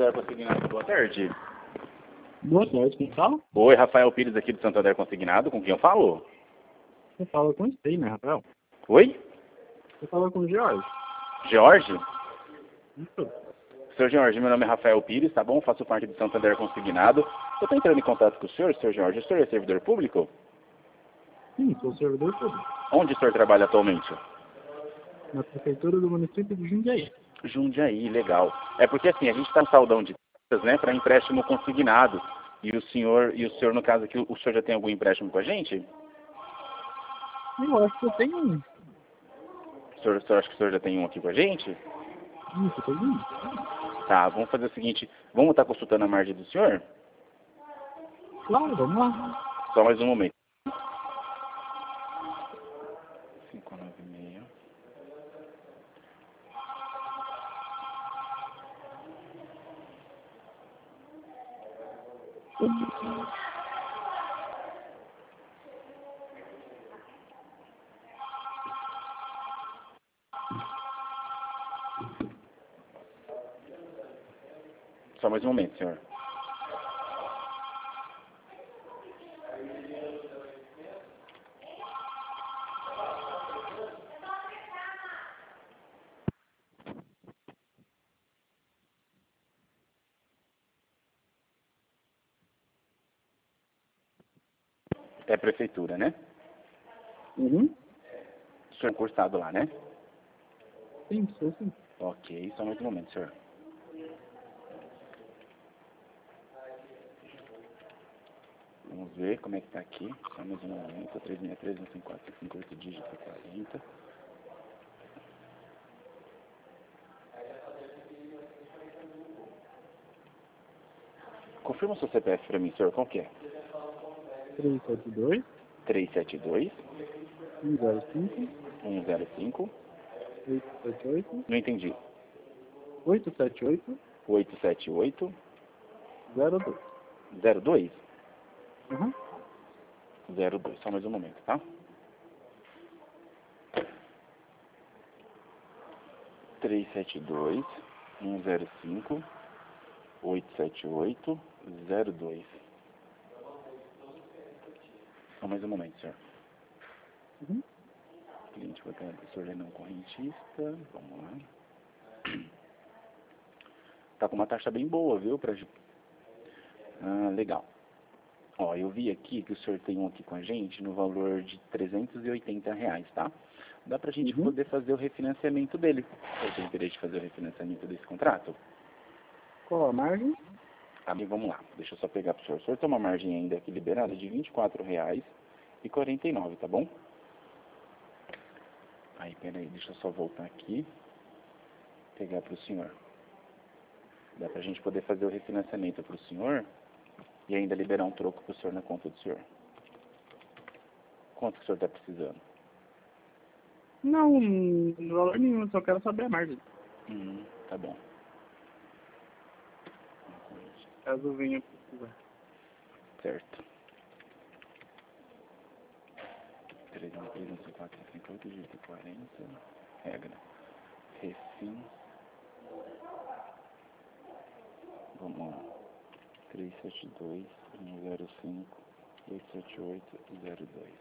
Santander Consignado, boa tarde. Boa tarde, quem fala? Oi, Rafael Pires aqui do Santander Consignado, com quem eu falo? Você fala com o Stey, né, Rafael? Oi? Você fala com o George. Jorge? Isso. Senhor Jorge, meu nome é Rafael Pires, tá bom? Faço parte do Santander Consignado. Eu tô entrando em contato com o senhor Jorge. O senhor é servidor público? Sim, sou servidor público. Onde o senhor trabalha atualmente? Na prefeitura do município de Jundiaí. Jundiaí, legal. É porque assim, a gente está no saldão de taxas, né, para empréstimo consignado. E o senhor, no caso aqui, o senhor já tem algum empréstimo com a gente? Eu acho que eu tenho um. O senhor acha que o senhor já tem um aqui com a gente? Isso, eu tenho um. Tá, vamos fazer o seguinte, vamos estar consultando a margem do senhor? Claro, vamos lá. Só mais um momento. 596. Só mais um momento, senhor. É a prefeitura, né? Uhum. O senhor é cursado lá, né? Sim, sou sim. Ok, só mais um momento, senhor. Vamos ver como é que tá aqui. Só mais um momento. 363, 154, 58 dígito 40. Confirma o seu CPF para mim, senhor. Qual que é? 372 372 105 105. 878 Não entendi. 878 878 02. 02? Uhum. 02. Só mais um momento, tá? 372 105 878 02. Só mais um momento, senhor. Uhum. Cliente votando para o senhor não correntista. Vamos lá. Tá com uma taxa bem boa, viu? Legal. Ó, eu vi aqui que o senhor tem um aqui com a gente no valor de R$ 380, tá? Dá pra gente Uhum. poder fazer o refinanciamento dele. Eu tenho interesse de fazer o refinanciamento desse contrato? Qual a margem? Amigo, vamos lá. Deixa eu só pegar pro senhor. O senhor tem uma margem ainda aqui liberada de R$ 24,49, tá bom? Aí, peraí, deixa eu só voltar aqui. Pegar pro senhor. Dá pra gente poder fazer o refinanciamento pro senhor e ainda liberar um troco pro senhor na conta do senhor. Quanto que o senhor tá precisando? Não, valor nenhum, só quero saber a margem. Tá bom. Caso venha precisar. Certo. 304, 58, 40. Regra. Refim. Vamos lá. 372 105 878 02.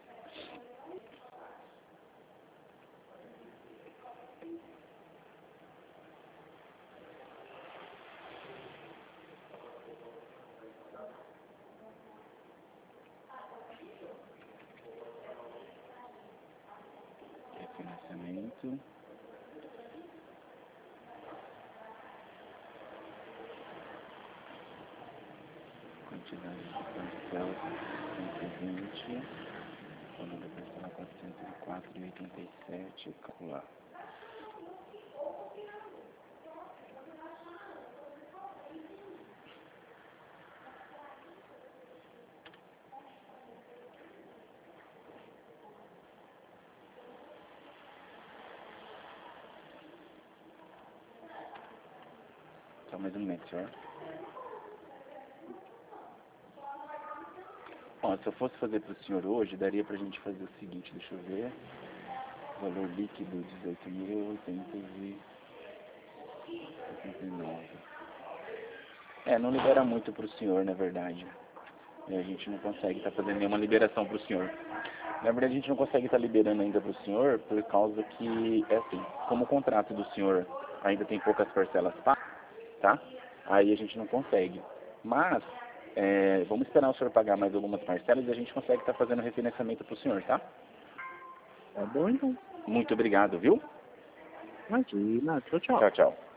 Refinanciamento. Quantidade de parcela 120. Valor da parcela 404,87. Calcular. Só mais um momento, senhor. Ó, se eu fosse fazer para o senhor hoje, daria para a gente fazer o seguinte, deixa eu ver. Valor líquido 18.080,89. Não libera muito para o senhor, na verdade. A gente não consegue estar fazendo nenhuma liberação para o senhor. Na verdade, a gente não consegue estar liberando ainda para o senhor por causa que, assim, como o contrato do senhor ainda tem poucas parcelas pagas, tá? Aí a gente não consegue. Mas, vamos esperar o senhor pagar mais algumas parcelas e a gente consegue estar fazendo refinanciamento para o senhor, tá? Tá bom, então. Muito obrigado, viu? Imagina. Tchau, tchau. Tchau, tchau.